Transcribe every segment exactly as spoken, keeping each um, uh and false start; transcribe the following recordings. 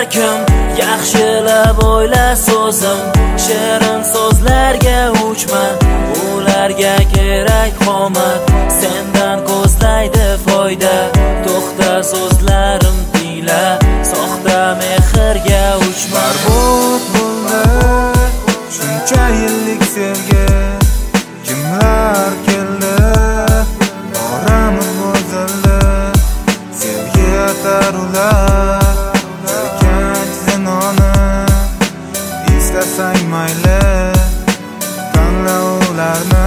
balkim yaxshilab o'yla so'zim, shirin so'zlarga uchma, ularga kerak qomat, sendan ko'zlaydi foyda. To'xta so'zlarim tiyla, soxta mehrga uchma. Barbod bo'ldi shuncha yillik sevgi, kimlar keldi boramiz bozildi, sevgi atar ular erkanch zinoni. Istasang mayli tanla ularni.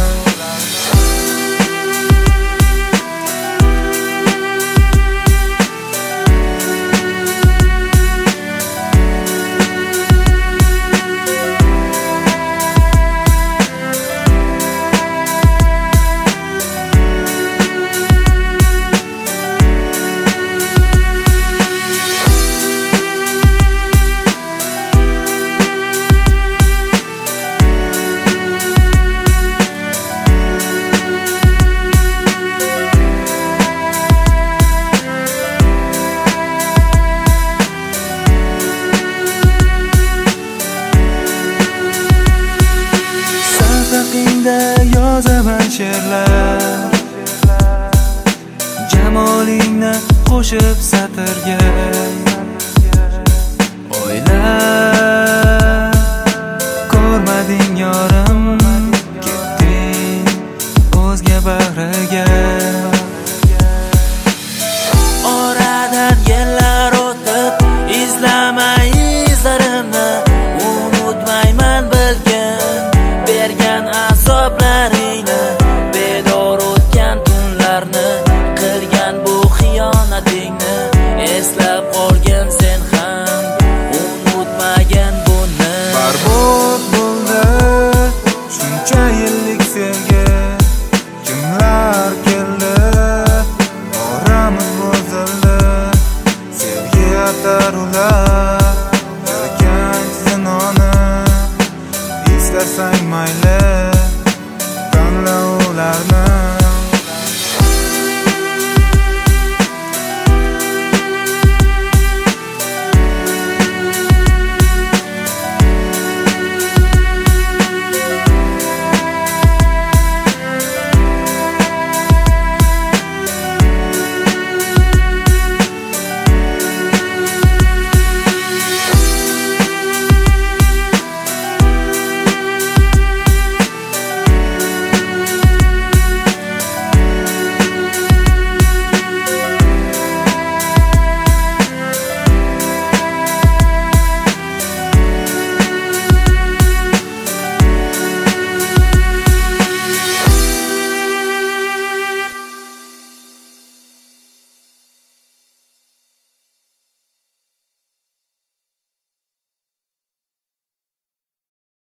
Safaqingda yozaman she'rlar, jamolingni qo'shib satrga. Oylar